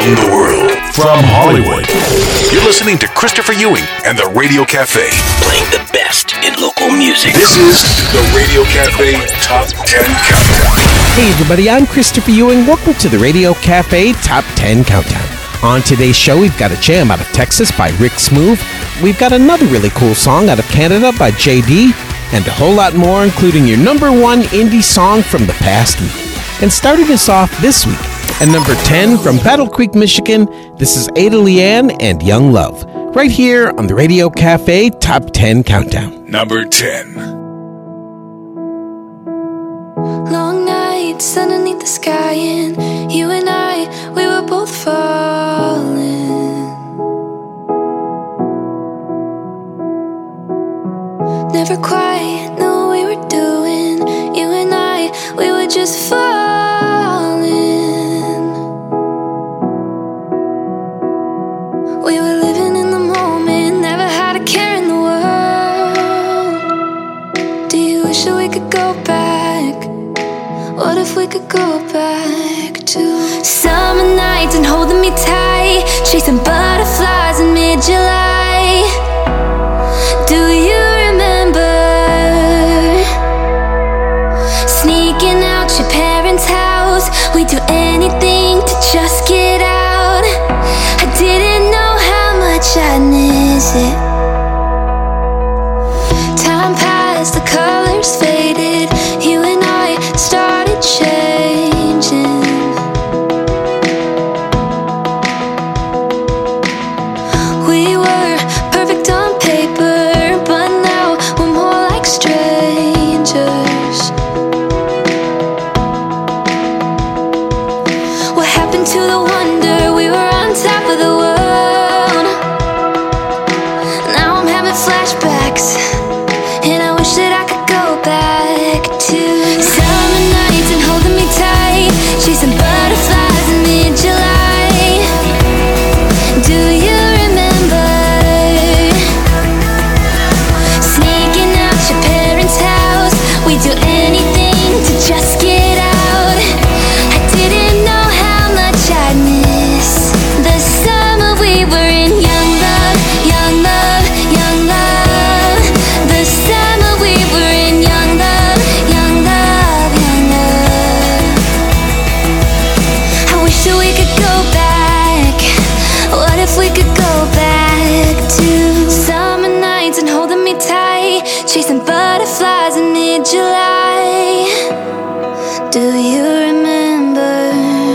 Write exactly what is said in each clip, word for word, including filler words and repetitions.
around the world. From Hollywood, you're listening to Christopher Ewing and the Radio Cafe, playing the best in local music. This is the Radio Cafe Top ten Countdown. Hey everybody, I'm Christopher Ewing. Welcome to the Radio Cafe Top ten Countdown. On today's show, we've got a jam out of Texas by Rick Smoove. We've got another really cool song out of Canada by J D, and a whole lot more, including your number one indie song from the past week. And starting us off this week, at number ten from Battle Creek, Michigan, this is Ada Leanne and Young Love, right here on the Radio Cafe Top ten Countdown. Number ten. Long nights underneath the sky, and you and I, we were both falling. Never quite knew what we were doing. You and I, we were just falling. We were living in the moment, never had a care in the world. Do you wish that we could go back? What if we could go back to summer nights and holding me tight, chasing butterflies in mid-July? Do you remember sneaking out your parents' house? We'd do anything to just get out. I didn't know how much I'd miss it. Time passed, the colors faded. You and I started changing. We were perfect on paper, but now we're more like strangers. What happened to the wonder? We were on top of the world. Now I'm having flashbacks, and I wish that I could go back to summer nights and holding me tight, chasing butterflies in mid-July. Do you remember sneaking out your parents' house? We'd do anything to just get out. I didn't know how much I'd miss the summer we were in. Young love, young love, young love. The summer we were in. Young love, young love, young love. I wish that we could go back. What if we could go back to summer nights and holding me tight, chasing butterflies in mid-July? Do you remember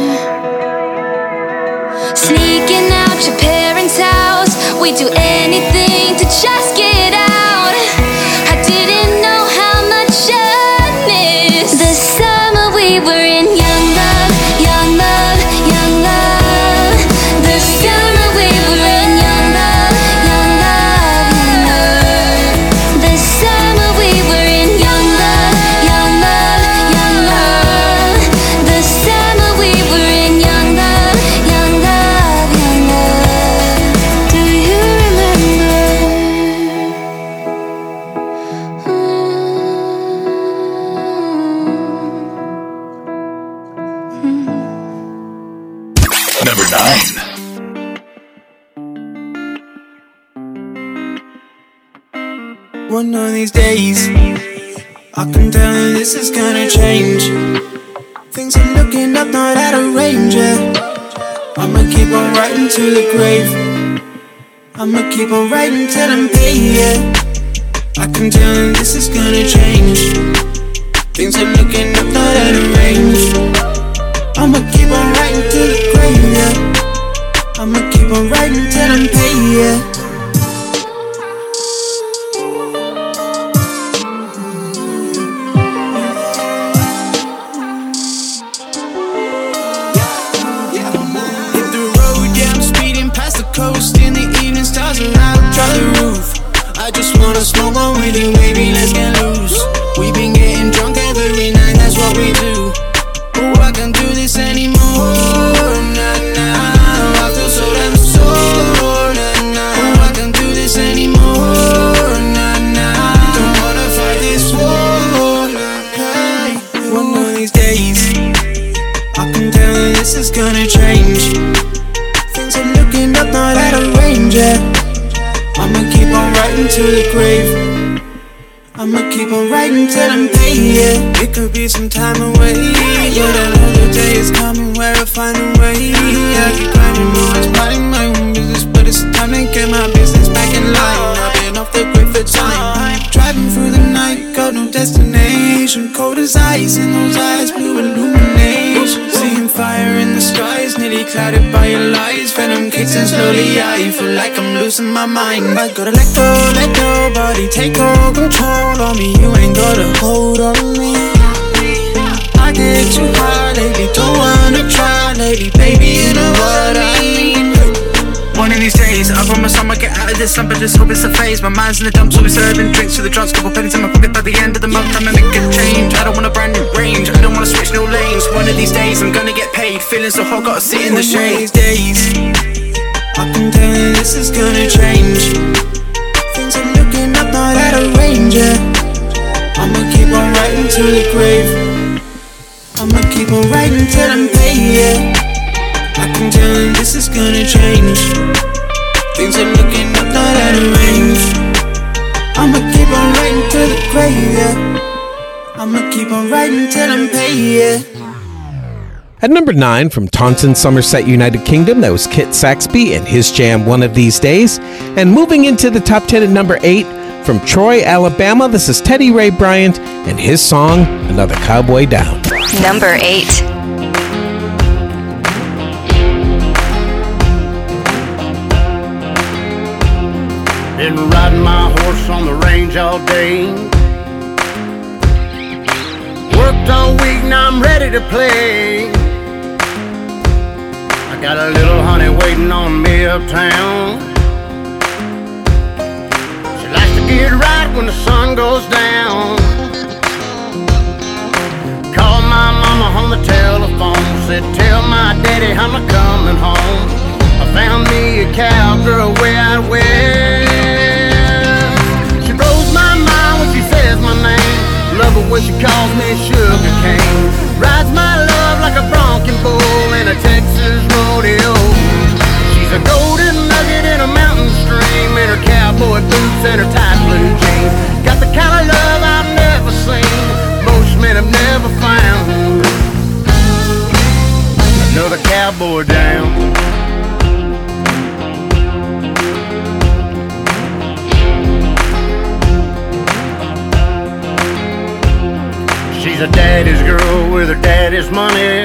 sneaking out your parents' house? We'd do anything to just get out. I didn't know how much I'd miss the summer we were in. Young love, young love, young love. The summer we were in. Young love, young love, young love. The summer we were in. Young love, young love, young love. The summer we were in. Young love, young love, young love. Do you remember? Number nine. One of these days, I can tell that this is gonna change. Things are looking up, not out of range, yeah. I'ma keep on writing to the grave. I'ma keep on writing till I'm paid, yeah. I can tell that this is gonna change. Things are looking up, not out of range. I'ma keep on writing to the grave, yeah. I'ma keep on writing till I'm paid, yeah. Coast in the evening, stars around, drop the roof. I just wanna smoke one with you, baby, let's get loose. We've been getting drunk every night, that's what we do. Oh, I can't do this anymore, nah, nah. I feel so damn sore, nah, nah. Oh, I can't do this anymore, nah, nah. Don't wanna fight this war, hey. One of these days, I can tell that this is gonna change. to the grave. I'ma keep on writing till I'm paid, yeah. It could be some time away, but I know the day is coming where I find a way. I keep grinding, always minding my own business, but it's time to get my business back in line. I've been off the grid for time, driving through the night, got no destination. Cold as ice in those eyes, blue illumination. Seeing fire in the skies, nearly clouded by your lies. Venom kicks in slowly, I feel like I'm losing my mind. I gotta let go, let go, body take all control on me. You ain't got a hold on me. I get too high lately, don't wanna try lately. Baby, you know what I mean. One of these days, I promise I'ma get out of this slump, but just hope it's a phase. My mind's in the dumps, always serving drinks to the drunks. Couple pennies in my pocket by the end of the month, I'ma make a change. I don't want a brand new range, I don't wanna switch no lanes. One of these days, I'm gonna get paid. Feeling so hot, gotta sit in the shade. Days, I can tell you this is gonna change. Things are looking up, not out of range, yeah. I'ma keep on writing to the grave. I'ma keep on writing till I'm paid, yeah. I can tell you this is gonna change. Things are looking up, not out of range. I'ma keep on writing to the grave, yeah. I'ma keep on writing till I'm paid, yeah. At number nine, from Taunton, Somerset, United Kingdom, that was Kit Saxby and his jam One of These Days. And moving into the top ten at number eight, from Troy, Alabama, this is Teddy Ray Bryant and his song, Another Cowboy Down. Number eight. Been riding my horse on the range all day. Worked all week, now I'm ready to play. I got a little honey waiting on me uptown. She likes to get right when the sun goes down. Called my mama on the telephone, said tell my daddy I'm not coming home. I found me a cowgirl way out west. She blows my mind when she says my name. Love her when she calls me sugar cane. Rides my love like a bronco bull in a Texas rodeo. She's a golden nugget in a mountain stream, in her cowboy boots and her tight blue jeans. Got the kind of love I've never seen, most men have never found. Another cowboy down. She's a daddy's girl with her daddy's money.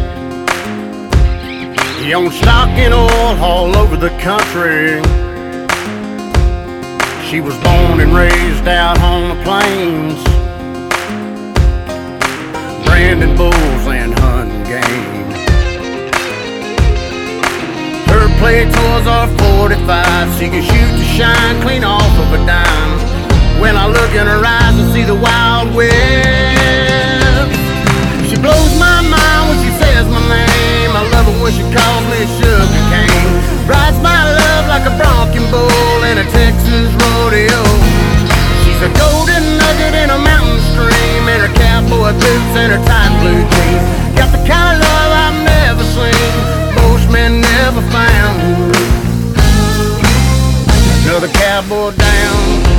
He owns stock and oil all over the country. She was born and raised out on the plains, branding bulls and hunting game. Her play toys are forty-five. She can shoot to shine clean off of a dime. When I look in her eyes, I see the Wild West. She blows my mind when she says my name. I love her when she calls me sugar cane. Rides my love like a bronco bull in a Texas rodeo. She's a golden nugget in a mountain stream, in her cowboy boots and her tight blue jeans. Got the kind of love I've never seen, most men never found. Another cowboy down.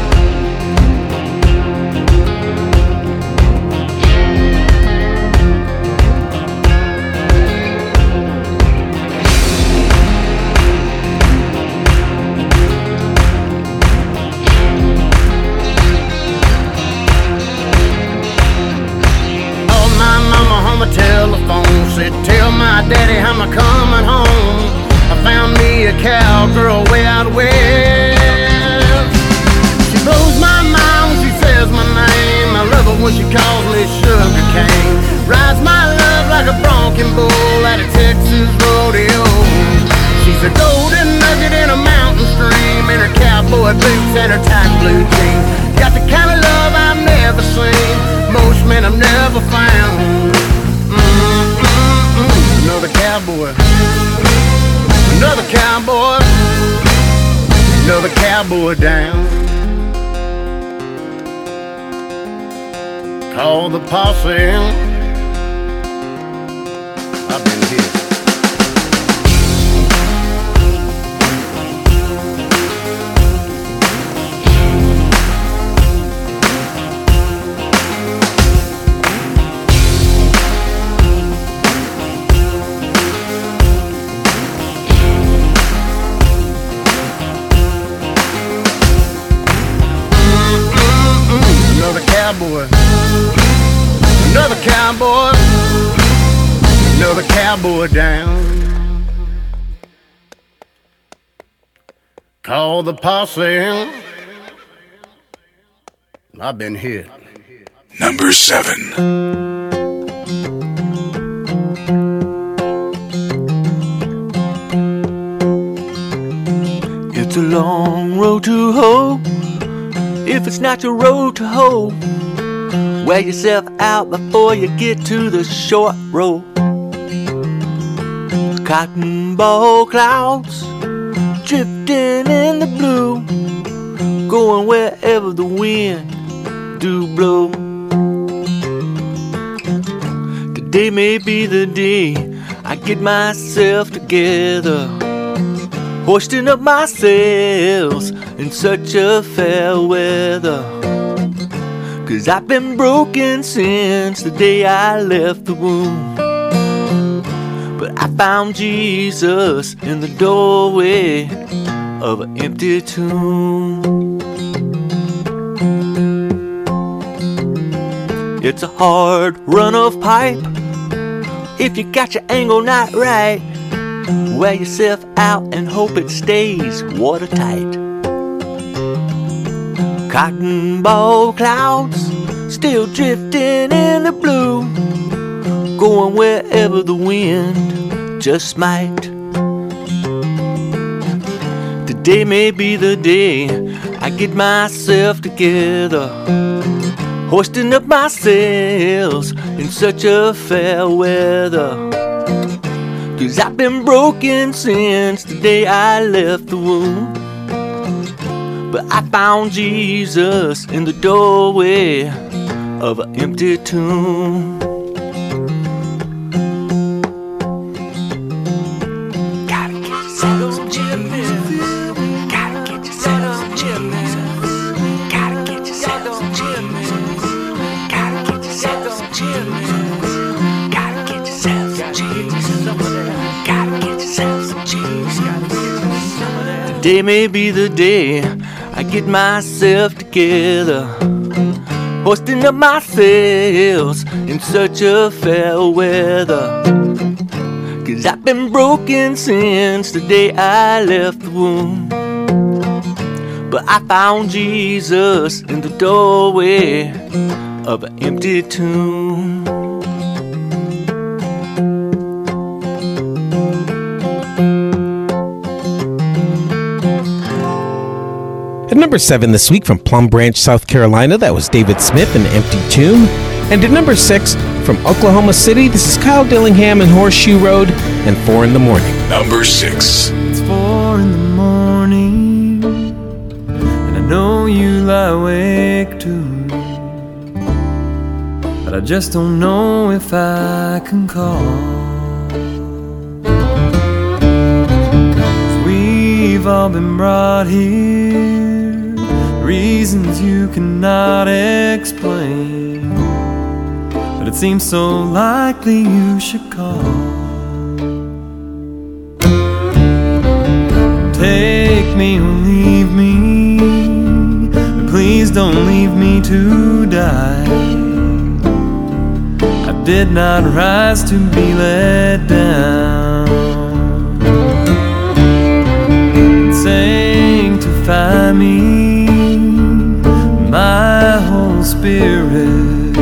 Telephone said tell my daddy I'm a coming home. I found me a cowgirl way out west. She blows my mind when she says my name. I love her when she calls me sugar cane. Rides my love like a bronco bull at a Texas rodeo. She's a golden nugget in a mountain stream, in her cowboy boots and her tight blue jeans. Got the kind of love I've never seen, most men have never found. Another cowboy, another cowboy, another cowboy down. Call the posse, I've been here. Another cowboy, another cowboy down. Call the posse. I've been hit. Number seven. It's a long road to hoe. If it's not your road to hoe, wear yourself out before you get to the short road. Cotton ball clouds drifting in the blue, going wherever the wind do blow. Today may be the day I get myself together, hoisting up my sails in such a fair weather. 'Cause I've been broken since the day I left the womb, but I found Jesus in the doorway of an empty tomb. It's a hard run of pipe if you got your angle not right. Wear yourself out and hope it stays watertight. Cotton ball clouds still drifting in the blue, going wherever the wind just might. Today may be the day I get myself together, hoisting up my sails in such a fair weather. 'Cause I've been broken since the day I left the womb, but I found Jesus in the doorway of an empty tomb. Gotta get yourself some chitlins. Gotta get yourself some chitlins. Gotta get yourself some chitlins. Gotta get yourself some chitlins. Gotta get yourself some cheese. Gotta get yourself some cheese. Today may be the day I get myself together, hoisting up my sails in such a fair weather. 'Cause I've been broken since the day I left the womb, but I found Jesus in the doorway of an empty tomb. At number seven this week from Plum Branch, South Carolina, that was David Smith and Empty Tomb. And at number six from Oklahoma City, this is Kyle Dillingham and Horseshoe Road and Four in the Morning. Number six. It's four in the morning, and I know you lie awake too, but I just don't know if I can call. 'Cause we've all been brought here, reasons you cannot explain, but it seems so likely you should call. Take me or leave me, but please don't leave me to die. I did not rise to be let down. Sanctify me, my whole spirit,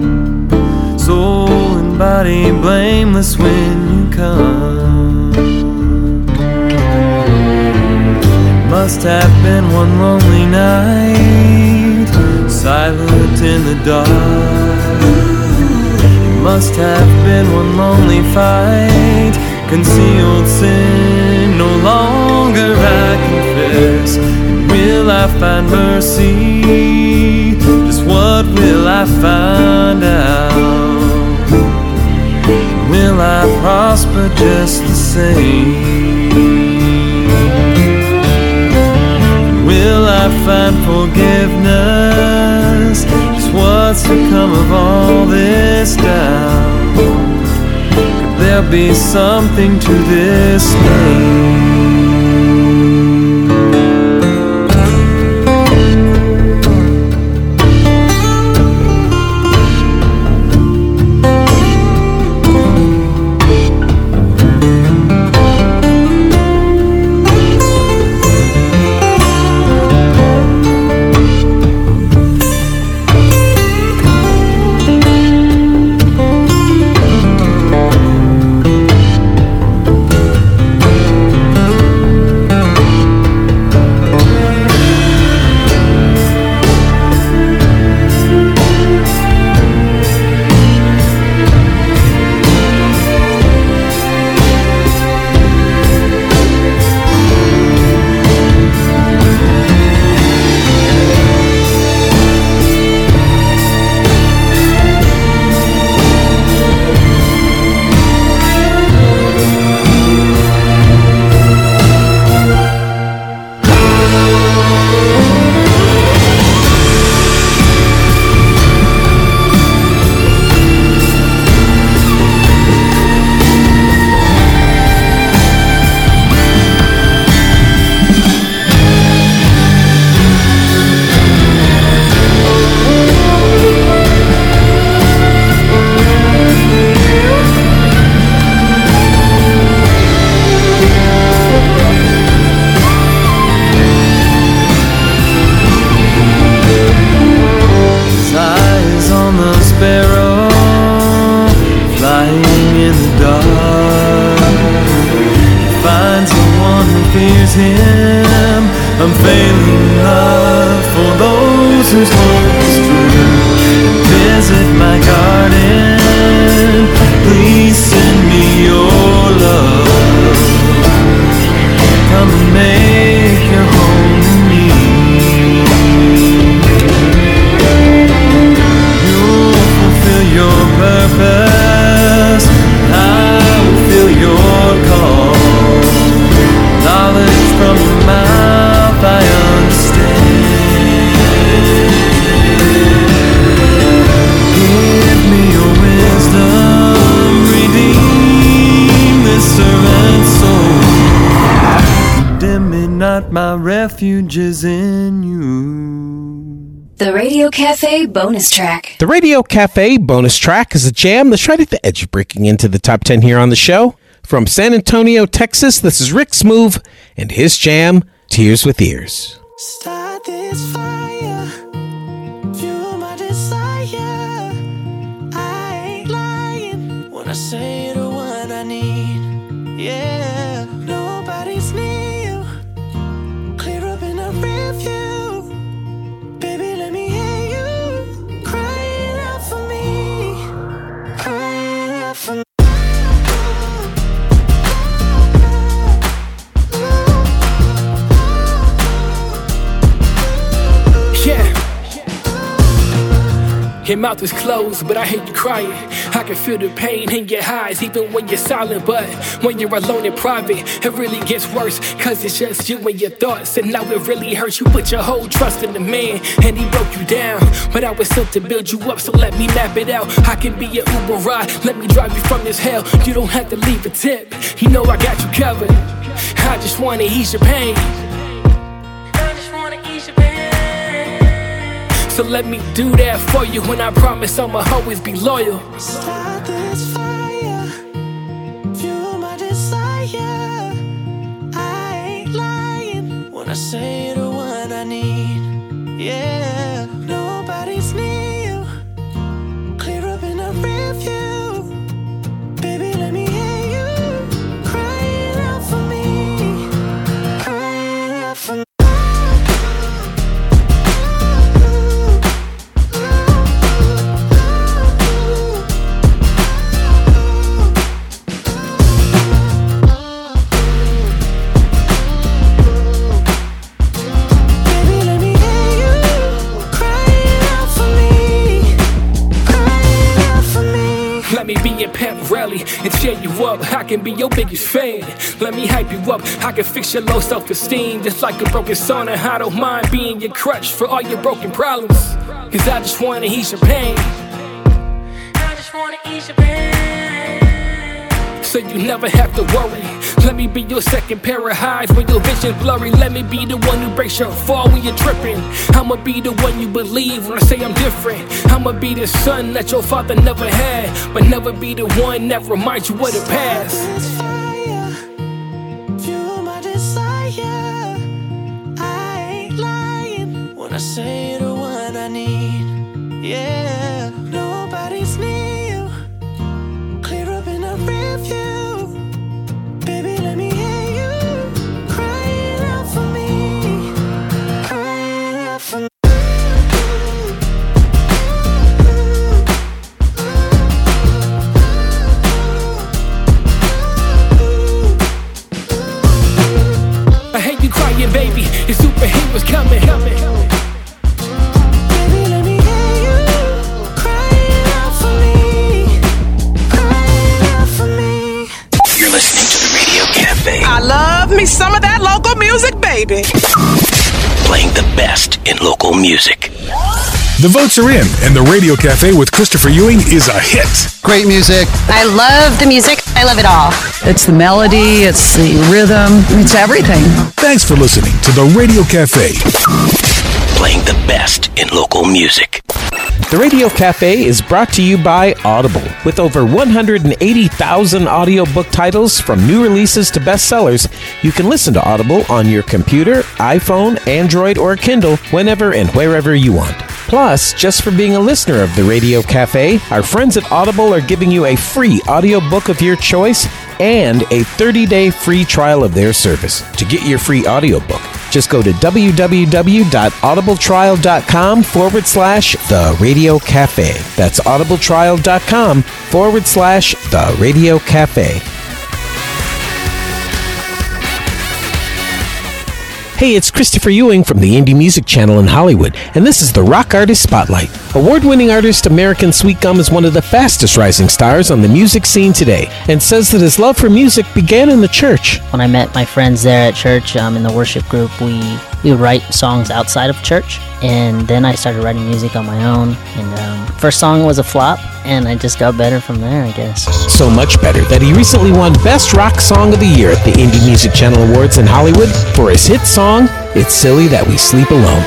soul and body blameless when you come. It must have been one lonely night, silent in the dark. It must have been one lonely fight, concealed sin no longer I confess. Will I find mercy? Just what will I find out? Will I prosper just the same? Will I find forgiveness? Just what's to come of all this doubt? Could there be something to this name? fears him. I'm failing love for those whose hope is true. Visit my garden, please send me your love. Come and make your home to me. You'll fulfill your purpose, I will fill your call. Knowledge from your mouth I understand. Give me your wisdom, redeem this servant soul. Condemn me not, my refuge is in you. The Radio Cafe bonus track. The Radio Cafe bonus track is a jam that's right at the edge of breaking into the top ten here on the show. From San Antonio, Texas, this is Rick Smooth and his jam, Tears with Ears. Start this fire, fuel my desire. I ain't lying when I say the one I need. Yeah, nobody's near you. Clear up in a review. Baby, let me hear you crying out for me, crying out for me. Your mouth is closed, but I hear you crying. I can feel the pain in your eyes, even when you're silent. But when you're alone in private, it really gets worse, cause it's just you and your thoughts. And now it really hurts. You put your whole trust in the man, and he broke you down. But I was sent to build you up, so let me map it out. I can be your Uber ride, let me drive you from this hell. You don't have to leave a tip, you know I got you covered. I just wanna ease your pain. I just wanna ease your pain. So let me do that for you, and I promise I'ma always be loyal. Start this fire, fuel my desire. I ain't lying when I say the one I need. Yeah, nobody's near you. Clear up in a review. Baby, let me hear you crying out for me, crying out for me. Let me be your pep rally and cheer you up. I can be your biggest fan. Let me hype you up. I can fix your low self-esteem just like a broken sauna. I don't mind being your crutch for all your broken problems, cause I just wanna ease your pain. I just wanna ease your pain, so you never have to worry. Let me be your second pair of eyes when your vision's blurry. Let me be the one who breaks your fall when you're tripping. I'ma be the one you believe when I say I'm different. I'ma be the son that your father never had, but never be the one that reminds you of the past. Fire, fuel my desire. I ain't lying when I say the one I need. Yeah, nobody's near you. Clear up in a review. Baby, let me hear you crying out for me, crying out for me. I hate you crying, baby. Your superheroes coming, coming. Baby, let me hear you crying out for me, crying out for me. You're listening to the Radio Cafe. I love me some of that local music, baby. Playing the best in local music. The votes are in, and the Radio Cafe with Christopher Ewing is a hit. Great music. I love the music. I love it all. It's the melody, it's the rhythm, it's everything. Thanks for listening to the Radio Cafe. Playing the best in local music. The Radio Cafe is brought to you by Audible. With over one hundred eighty thousand audiobook titles from new releases to bestsellers, you can listen to Audible on your computer, iPhone, Android, or Kindle whenever and wherever you want. Plus, just for being a listener of the Radio Cafe, our friends at Audible are giving you a free audiobook of your choice and a thirty-day free trial of their service. To get your free audiobook, just go to www.audibletrial.com forward slash The Radio Cafe. That's audibletrial.com forward slash The Radio Cafe. Hey, it's Christopher Ewing from the Indie Music Channel in Hollywood, and this is the Rock Artist Spotlight. Award-winning artist American Sweet Gum is one of the fastest rising stars on the music scene today, and says that his love for music began in the church. When I met my friends there at church, um, in the worship group, we, we would write songs outside of church, and then I started writing music on my own, and um, first song was a flop, and I just got better from there, I guess. So much better that he recently won Best Rock Song of the Year at the Indie Music Channel Awards in Hollywood for his hit song, It's Silly That We Sleep Alone.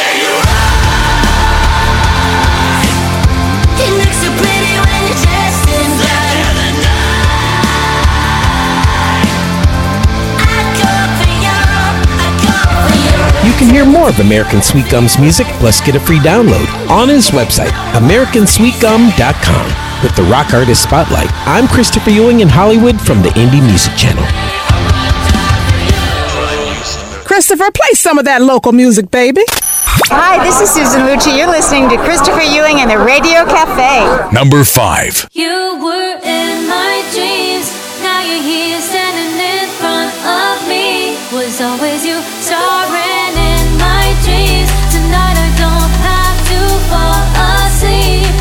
You can hear more of American Sweet Gum's music, plus get a free download on his website, american sweet gum dot com. With the Rock Artist Spotlight, I'm Christopher Ewing in Hollywood from the Indie Music Channel. Christopher, play some of that local music, baby. Hi, this is Susan Lucci. You're listening to Christopher Ewing and the Radio Cafe. Number five. You were in my dreams. Now you're here standing in front of me. Was always you starring in my dreams. Tonight I don't have to fall asleep.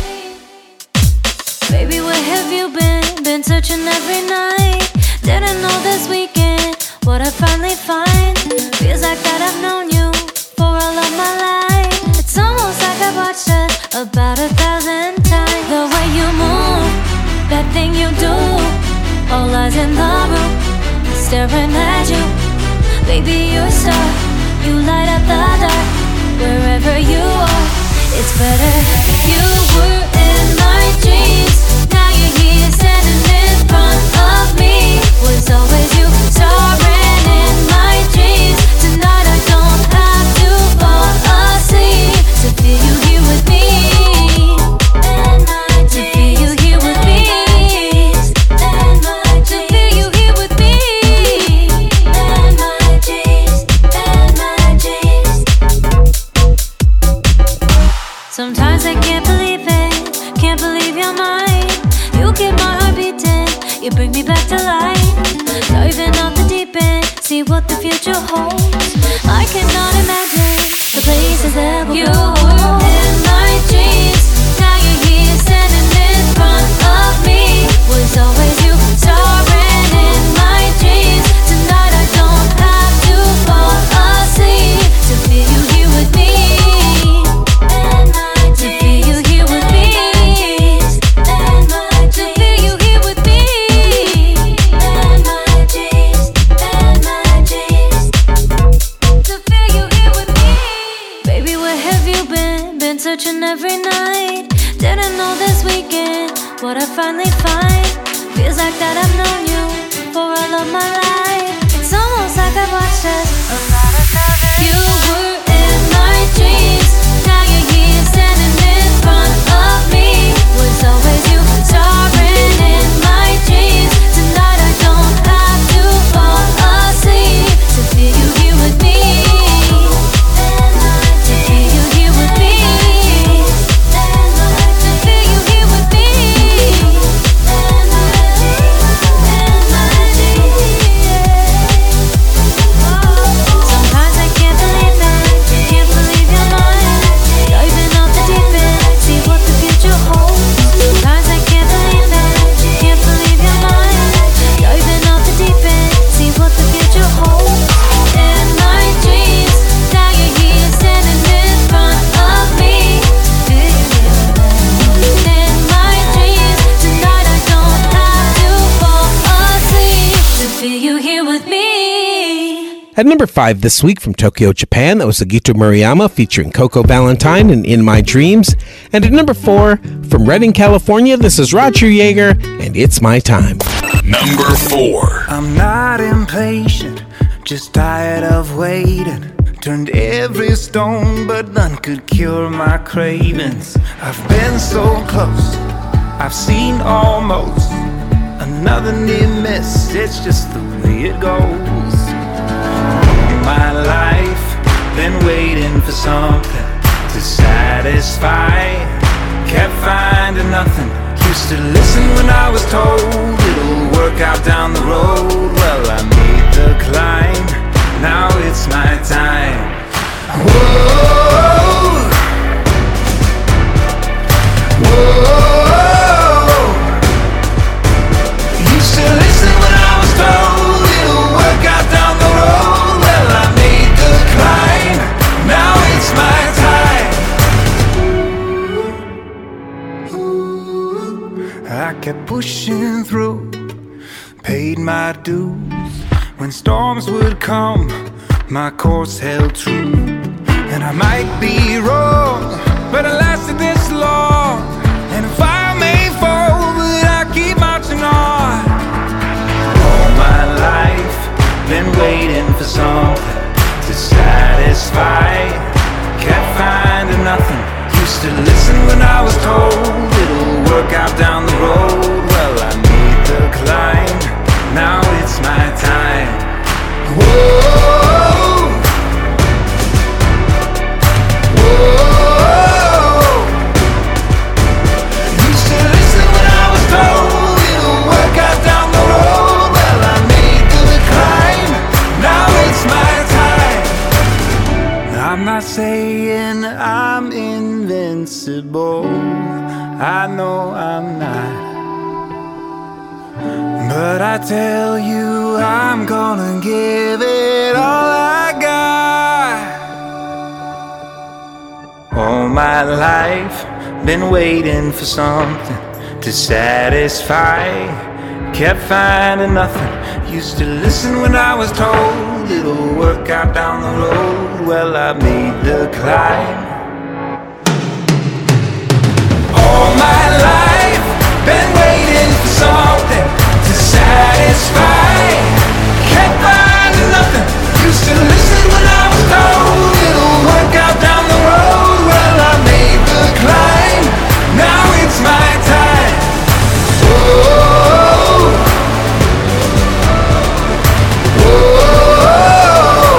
Baby, where have you been? Been searching every night. Didn't know this weekend what I finally find. Feels like that I've known you for all of my life. It's almost like I've watched it about a thousand times. The way you move, that thing you do, all eyes in the room, staring at you. Baby, you're a star, you light up the dark. Wherever you are, it's better. You were in my dreams. Now you're here standing in front of me. Was always you starring in my dreams. Tonight I don't have to fall asleep to feel you here with me. To feel you here with me. To feel you here with me. Sometimes I can't believe it, can't believe you're mine. You keep my heart beating, you bring me back to life. Diving off the deep end, see what the future holds. I cannot imagine the places that we'll go. You were in my dreams, now you're here standing in front of me. Was always you starring in my dreams. Tonight I don't have to fall asleep to feel you here with me. Searching every night, didn't know this weekend what I finally find. Feels like that I've known you for all of my life. It's almost like I've watched us a lot of times. You were in my dreams. Now you're here standing in front of me. Was always you starring in my dreams. Tonight I don't have to fall asleep to feel you here with me. To feel you here with me. At number five this week from Tokyo, Japan, that was Agito Murayama featuring Coco Valentine and In My Dreams. And at number four from Redding, California, this is Roger Yeager and It's My Time. Number four. I'm not impatient, just tired of waiting. Turned every stone, but none could cure my cravings. I've been so close, I've seen almost another near miss, it's just the way it goes. My life, been waiting for something to satisfy. Kept finding nothing. Used to listen when I was told it'll work out down the road. Well, I made the climb, now it's my time. Whoa, whoa. Used to listen when I was told it'll work out down the road. Well, I made the climb, now it's my time. I kept pushing through, paid my dues. When storms would come, my course held true. And I might be wrong, but I lasted this long. And if I may fall, but I keep marching on. All my life, been waiting for something to satisfy. Kept finding nothing. Used to listen when I was told it'll work out down the road. Well, I made the climb, now it's my time. Whoa, whoa. Used to listen when I was told it'll work out down the road. Well, I made the climb, now it's my time. I'm not saying I'm invincible, I know I'm not. But I tell you, I'm gonna give it all I got. All my life, been waiting for something to satisfy. Kept finding nothing. Used to listen when I was told it'll work out down the road. Well, I made the climb. All my life, been waiting for something to satisfy. Kept finding nothing. Used to listen when I was told it'll work out down the road. Well, I made the climb, now it's my time. Whoa, whoa.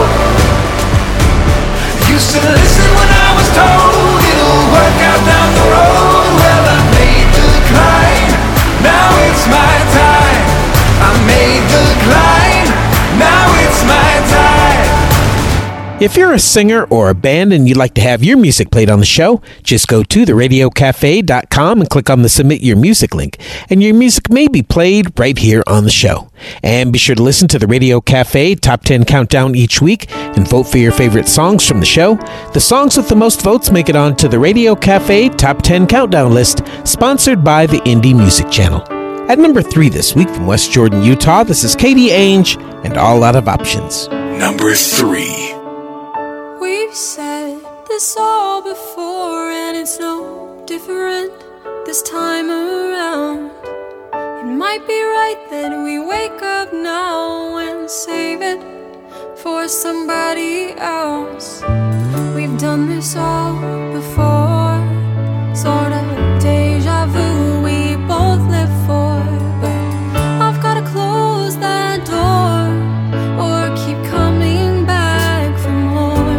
Used to listen when I was told it'll work out down the road. Well, I made the climb, now it's my time. I made the climb, now it's my time. If you're a singer or a band and you'd like to have your music played on the show, just go to the radio cafe dot com and click on the Submit Your Music link, and your music may be played right here on the show. And be sure to listen to the Radio Cafe Top ten Countdown each week and vote for your favorite songs from the show. The songs with the most votes make it onto the Radio Cafe Top ten Countdown list, sponsored by the Indie Music Channel. At number three this week from West Jordan, Utah, this is Katie Ainge and All Out of Options. Number three. We've said this all before, and it's no different this time around. It might be right that we wake up now and save it for somebody else. We've done this all before, sort of deja vu we both live for. But I've gotta close that door or keep coming back for more.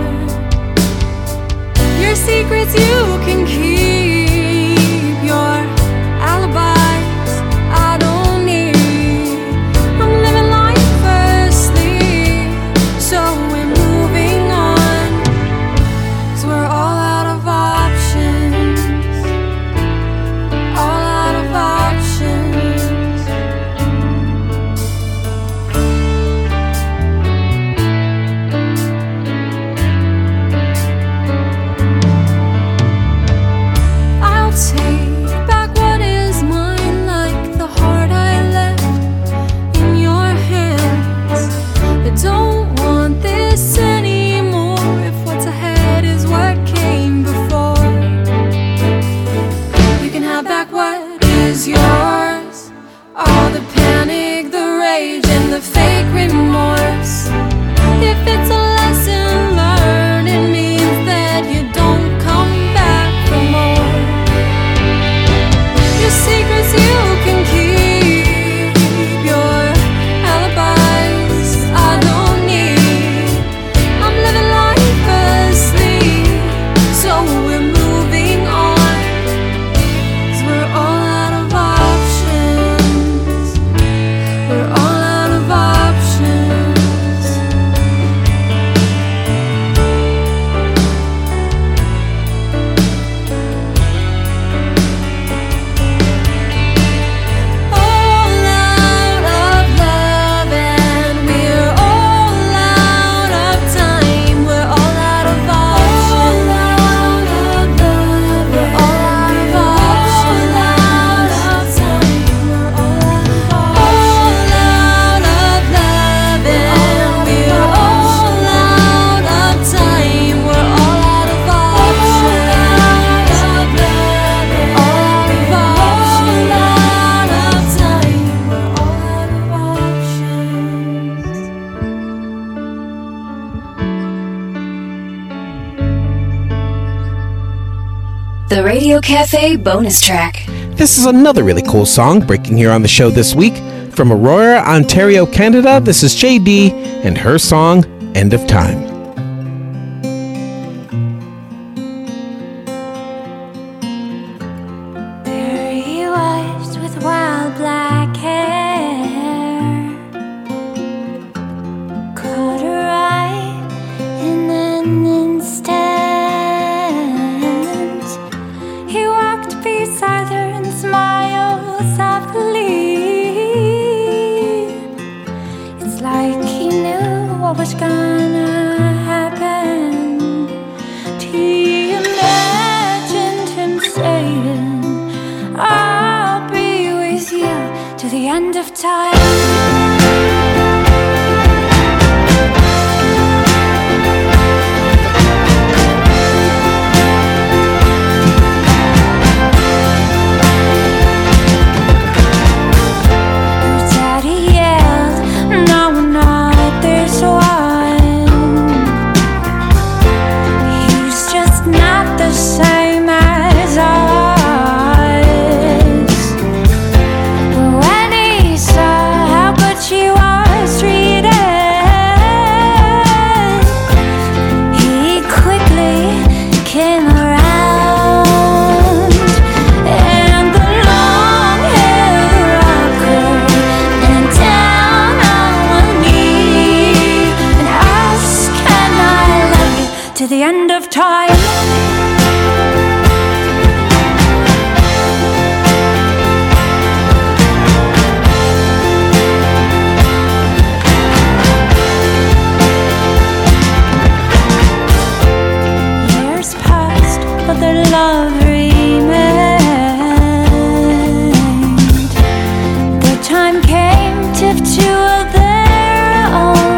Your secrets you can keep, your alibis I don't need. I'm living life firstly, so we're moving on, 'cause we're all out of options. Radio Cafe bonus track. This is another really cool song breaking here on the show this week. From Aurora, Ontario, Canada, this is J D and her song, End of Time. There he was with wild black hair, caught her eye in an instant. He walked beside her and smiled softly. It's like he knew what was gonna happen. He imagined him saying, I'll be with you to the end of time. To the end of time. Years passed, but their love remained. The time came to two of their own.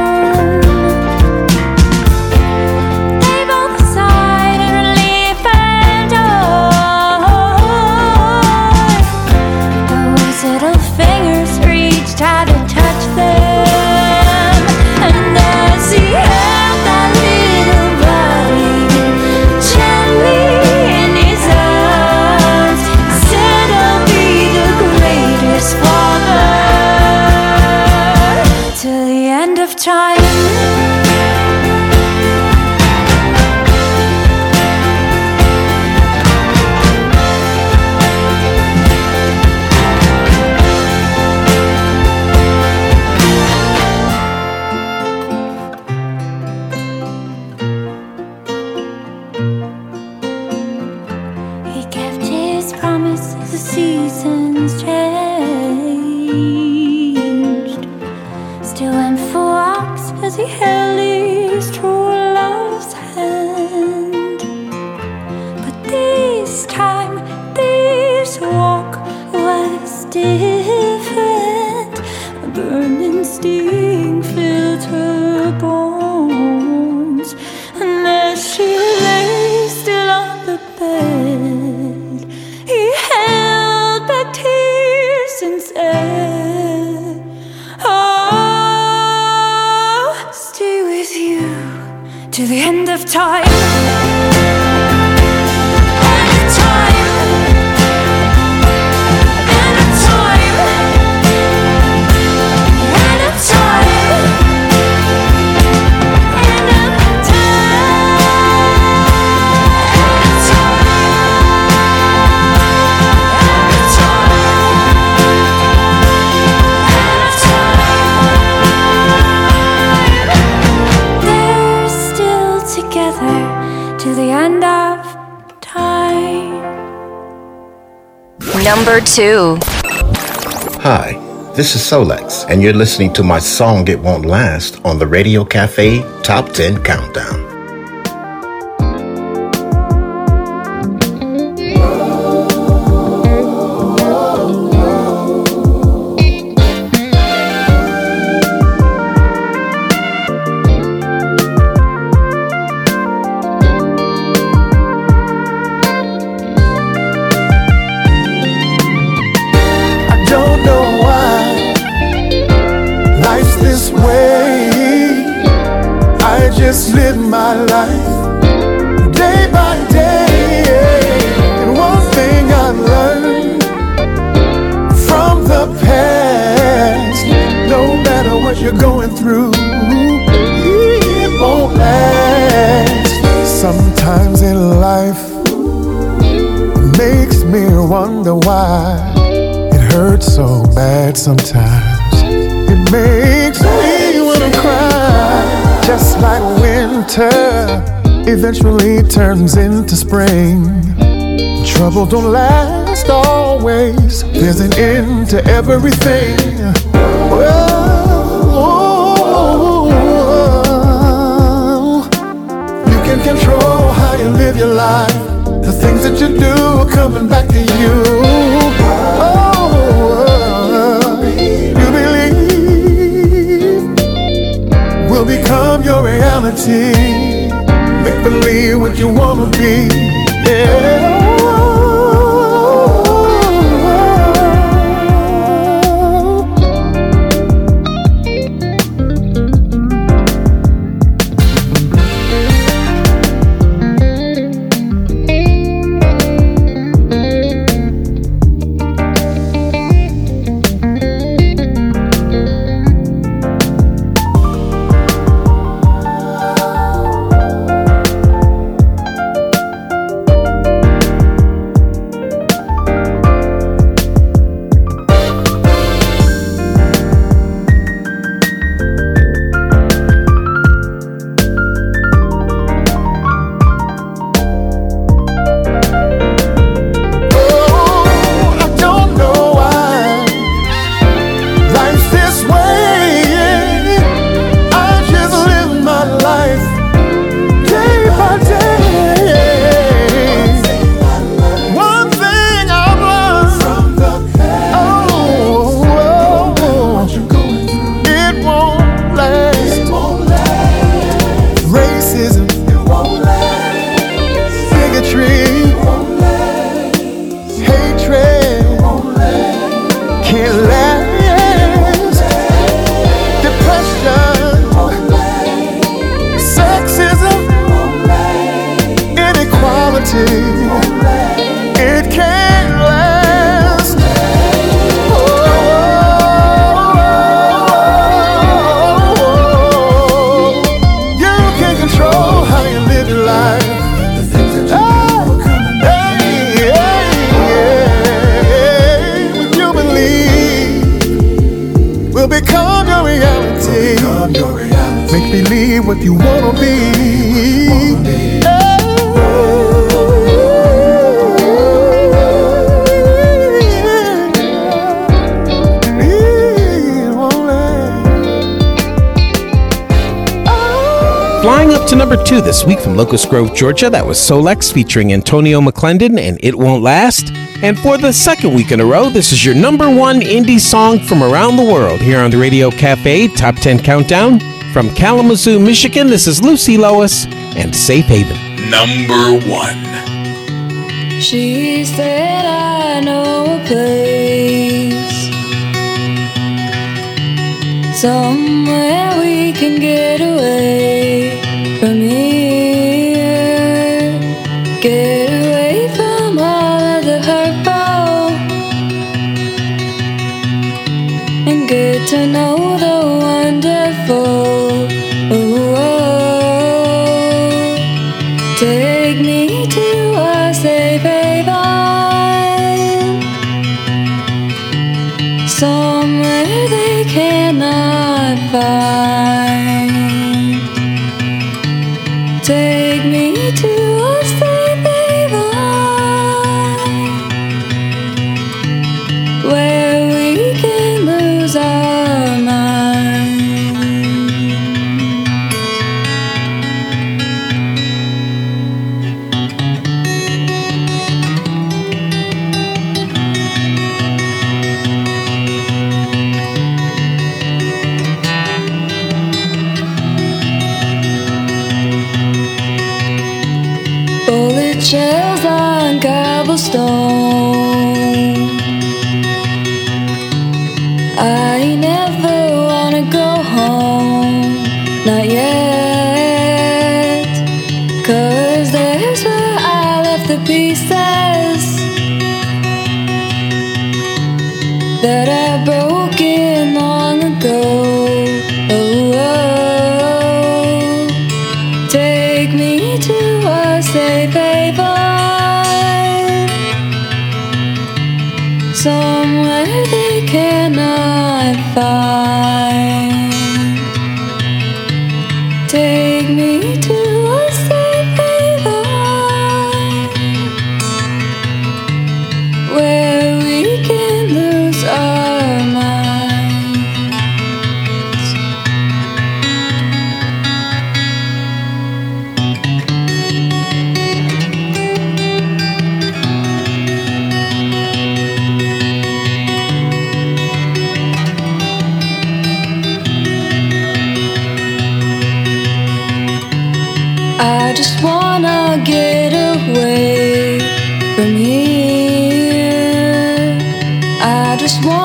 To the end of time. Number two. Hi, this is Solex, and you're listening to my song It Won't Last on the Radio Cafe Top ten Countdown. Just live my life day by day, and once you're going through, it won't last. Sometimes in life makes me wonder why it hurts so bad sometimes. It makes me wanna cry. Just like winter eventually turns into spring. Trouble don't last always. There's an end to everything. Whoa, you can control how you live your life. The things that you do are coming back to you. Oh, you believe will become your reality. Make believe what you wanna be. Yeah. What you wanna be. Flying up to number two this week from Locust Grove, Georgia, that was Solex featuring Antonio McClendon and It Won't Last. And for the second week in a row, this is your number one indie song from around the world here on the Radio Cafe Top ten Countdown. From Kalamazoo, Michigan, this is Lucy Lois and Safe Haven. Number one. She said, I know a place somewhere we can get away from here, get away from all of the hurtful, and get to know the wonderful. Oh, take me to a safe haven, somewhere they cannot find. Take me to a safe haven, where we can lose our minds. Bullet shells on cobblestone. I never wanna go home, not yet, 'cause there's where I left the pieces that I broke in long ago.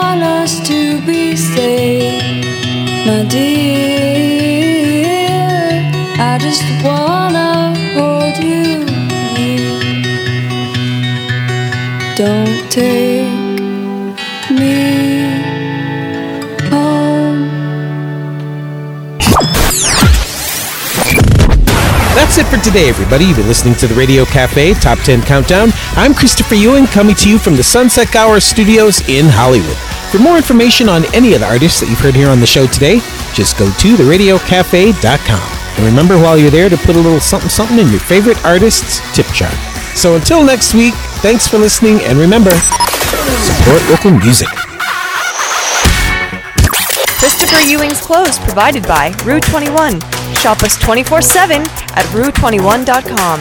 want us to be safe, my dear. I just wanna hold you near. Don't take me home. That's it for today, everybody. You've been listening to the Radio Cafe Top ten Countdown. I'm Christopher Ewing, coming to you from the Sunset Gower Studios in Hollywood. For more information on any of the artists that you've heard here on the show today, just go to the radio cafe dot com. And remember, while you're there, to put a little something-something in your favorite artist's tip jar. So until next week, thanks for listening, and remember, support local music. Christopher Ewing's clothes provided by Rue twenty-one. Shop us twenty-four seven at rue twenty-one dot com.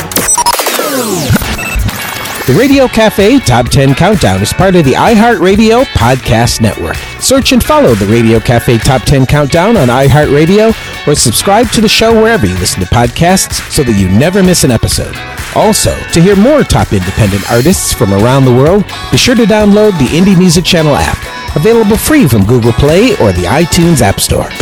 The Radio Cafe Top ten Countdown is part of the iHeartRadio Podcast Network. Search and follow the Radio Cafe Top ten Countdown on iHeartRadio, or subscribe to the show wherever you listen to podcasts so that you never miss an episode. Also, to hear more top independent artists from around the world, be sure to download the Indie Music Channel app, available free from Google Play or the iTunes App Store.